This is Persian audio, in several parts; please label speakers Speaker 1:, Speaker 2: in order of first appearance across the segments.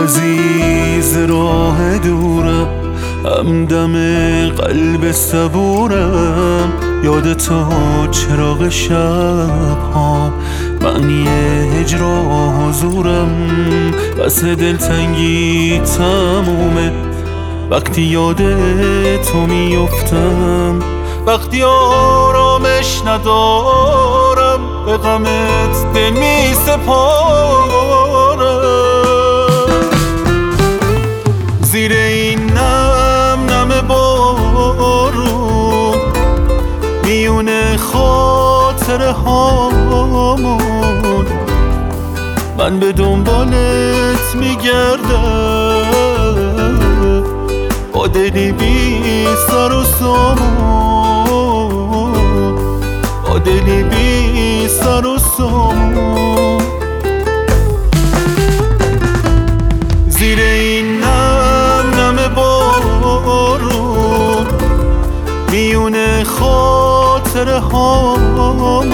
Speaker 1: عزیز راه دورم، همدم قلب صبورم. یاد تو چراغ شب ها، معنی هجر و حضورم. بس دلتنگی تمومه وقتی یاد تو میفتم، وقتی آرامش ندارم به غمت دل می سپارم. زیر این نم نم بارون، میون خاطره هامون، من به دنبالت میگردم با دلی بی سر و سامون، با دلی بی سر و سامون. زیر این نم نم بارون، میون خاطره هامون،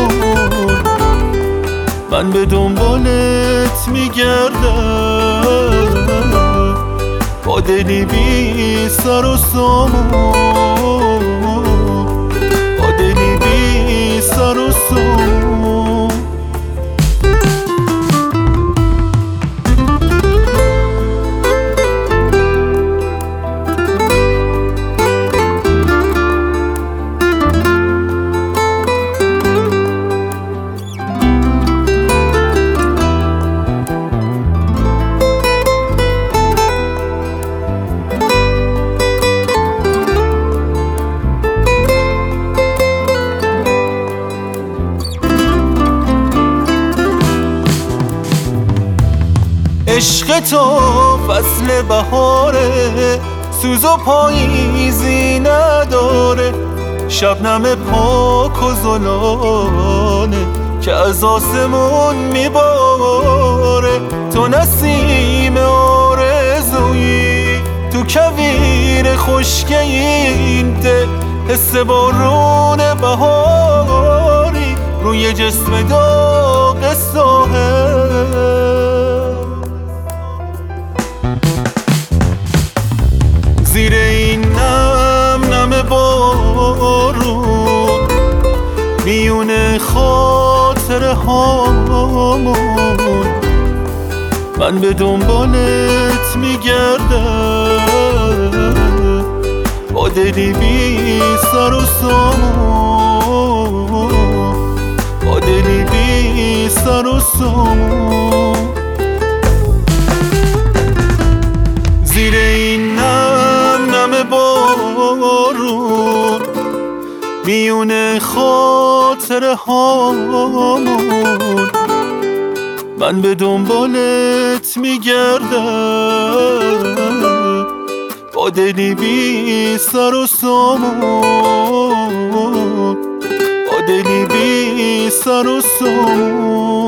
Speaker 1: من به دنبالت میگردم با دلی بی سر و سامون، با دلی بی سر و سامون. عشق تو فصل بهاره، سوز و پاییزی نداره. شبنم پاک و زلانه که از آسمون میباره. تو نسیم آرزویی، تو کویر خشک این ده، حس بارون بهاری روی جسم داغ ساحل. زیر این نم نم بارون، میون خاطره هامون، من به دنبالت میگردم با دلی بی سر و سامون، با دلی بی سر و سامون. زیر این بارون، میون خاطره هامون، من به دنبالت میگردم با دلی بی سر و سامون، با دلی بی سر و سامون.